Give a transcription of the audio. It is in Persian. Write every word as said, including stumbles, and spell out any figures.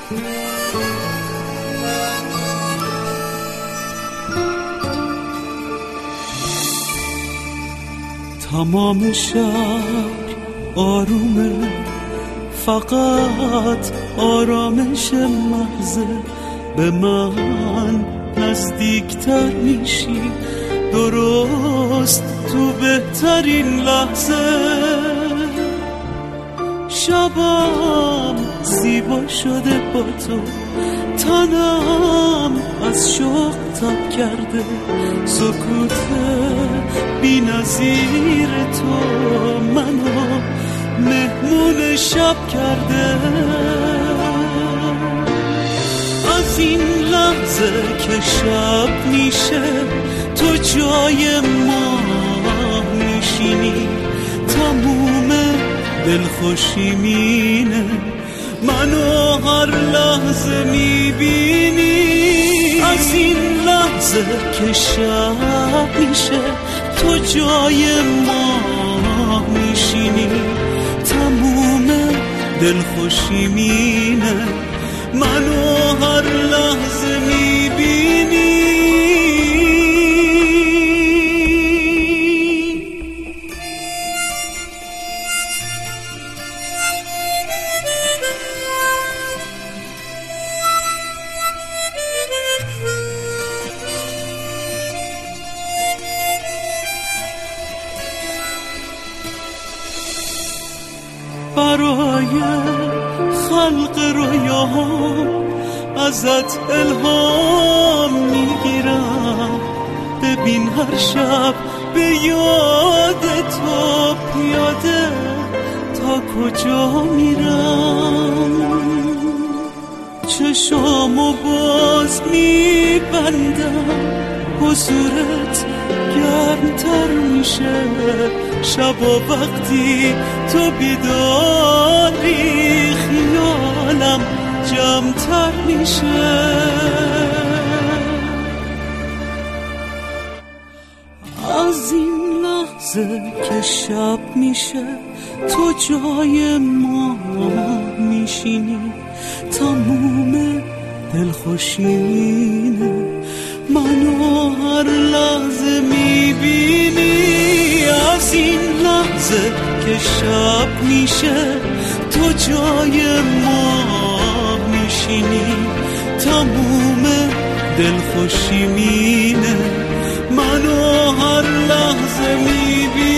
تمام شهر آرومه، فقط آرامش محضه. به من نزدیکتر میشی درست تو بهترین لحظه. شبم زیبا شده با تو، تنم از شوق تب کرده. سکوت بی نظیر تو منو مهمون شب کرده. از این لحظه که شب میشه تو جای ما میشینی، تموم دلخوشی مینه منو هر لحظه میبینی. از این لحظه که شب میشه تو جای ما میشینی، تموم دلخوشی مینه منو هر لحظه میبینی. برای خلق رویاهم ازت الهام میگیرم. ببین هر شب به یاد تو پیاده تا کجا میرم. چشامو باز میبندم، حضورت گرمتر میشه. شبا وقتی تو بیداری خیالم جمعتر میشه. از این لحظه که شب میشه تو جای ما میشینی، تموم دلخوشینه منو هر لحظه میبینی. از این لحظه که شب میشه تو جای ما میشینی، تموم دلخوشی مینه منو هر لحظه میبینی.